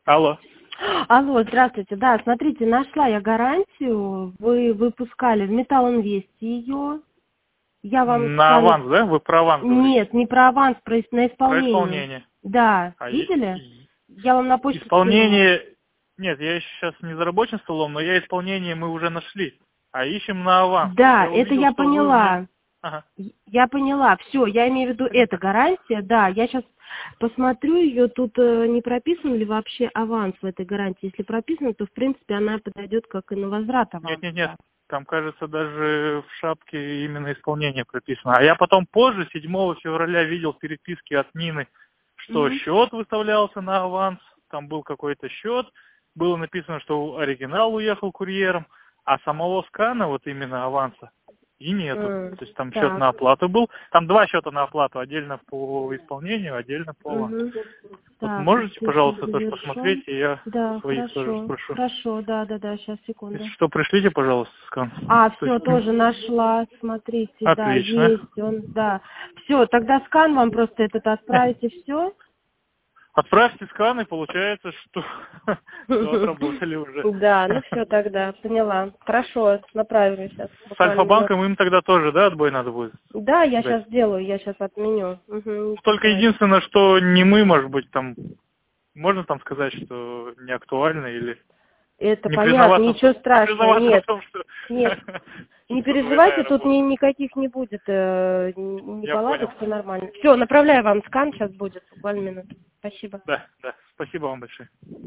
Алло. Алло, здравствуйте. Да, смотрите, нашла я гарантию. Вы выпускали в Металлинвесте ее. Я вам с На вами... аванс, да? Вы про аванс говорите? Нет, не про аванс, на Про исполнение. исполнение. Да, А видели? Я вам на почту скинула. исполнение... Нет, я сейчас не за рабочим столом, но исполнение мы уже нашли. А ищем на аванс. Да, Я это увидел, я что вы мне... поняла. Ага. Я поняла. Все, я имею в виду, это гарантия. Да, я сейчас посмотрю ее. Тут не прописан ли вообще аванс в этой гарантии? Если прописан, то, в принципе, она подойдет как и на возврат аванса. Нет. Там, кажется, даже в шапке именно исполнение прописано. А я потом позже, 7 февраля, видел переписки от Нины, что счет выставлялся на аванс, там был какой-то счет, было написано, что оригинал уехал курьером, а самого скана, вот именно аванса, и нету. То есть там счет на Так. оплату был. Там 2 счета на оплату, отдельно по исполнению, отдельно по авансу. Вот Так, можете, успешно пожалуйста, тоже завершен. посмотреть, и я Да, своих тоже хорошо. спрошу. Хорошо, да, сейчас, секунду. Если что, пришлите, пожалуйста, скан. То Все, есть, тоже нашла. Смотрите, да, отлично. есть он, да. Все, тогда скан вам просто этот отправить и все. Отправьте скан, и получается, что, что отработали уже. Да, ну все тогда, поняла. Хорошо, направлю сейчас. С Альфа-банком им тогда тоже, да, отбой надо будет Да, я дать? сейчас сделаю, я сейчас отменю. Только единственное, что не мы, может быть, там, можно там сказать, что не актуально или Это не понятно, признаваться, ничего страшного, в нет. том, что, Нет, не что переживайте, двойная тут работа. никаких не будет Я понял. неполадок, все нормально. Все, направляю вам скан, сейчас будет, буквально минуту. Спасибо. Да, спасибо вам большое.